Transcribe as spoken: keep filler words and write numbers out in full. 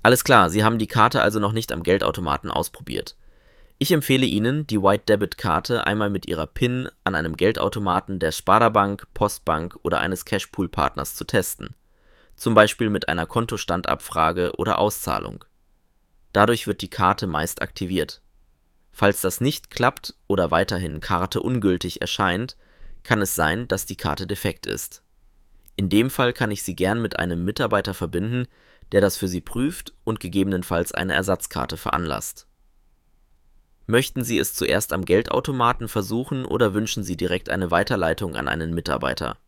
Alles klar, Sie haben die Karte also noch nicht am Geldautomaten ausprobiert. Ich empfehle Ihnen, die White-Debit-Karte einmal mit Ihrer PIN an einem Geldautomaten der Sparda-Bank, Postbank oder eines Cashpool-Partners zu testen. Zum Beispiel mit einer Kontostandabfrage oder Auszahlung. Dadurch wird die Karte meist aktiviert. Falls das nicht klappt oder weiterhin Karte ungültig erscheint, kann es sein, dass die Karte defekt ist. In dem Fall kann ich Sie gern mit einem Mitarbeiter verbinden, der das für Sie prüft und gegebenenfalls eine Ersatzkarte veranlasst. Möchten Sie es zuerst am Geldautomaten versuchen oder wünschen Sie direkt eine Weiterleitung an einen Mitarbeiter?